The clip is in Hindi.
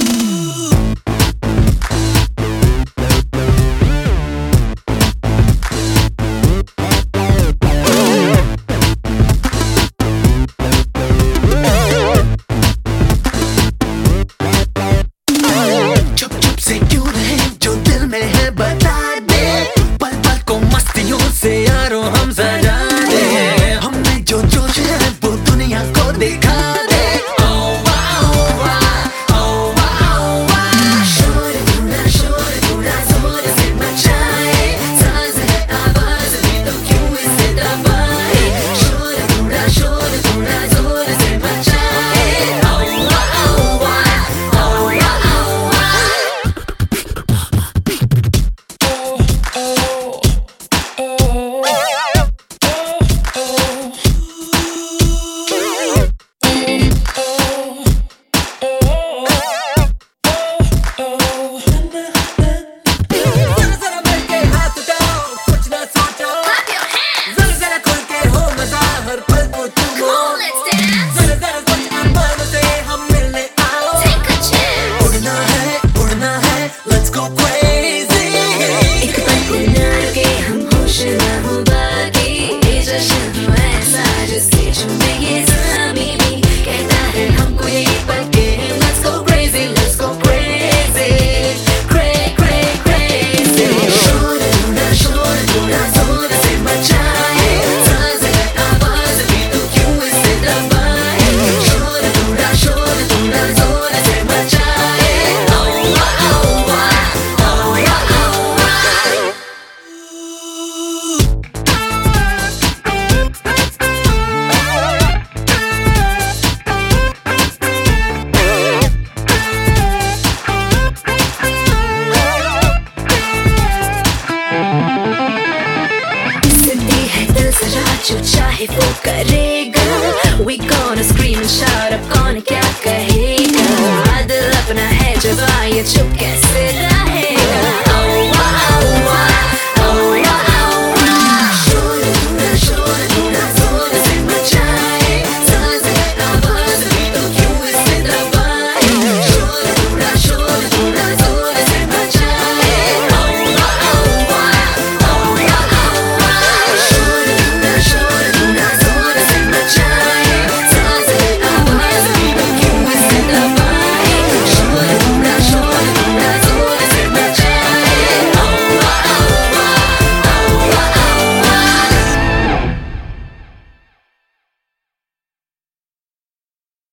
से यारों हम सजा दे, हमने जो जोश है वो दुनिया को दिखा दे। Oh wow, oh wow, शोर थोड़ा जोर से मचाए, सांस है आवाज में तो क्यों इसे दबाए। शोर थोड़ा जोर से मचाए। Oh wow, जो चाहे वो करेगा। We gonna scream and shout up, कौन क्या कहेगा। दिल अपना है जब आए चुप कैसे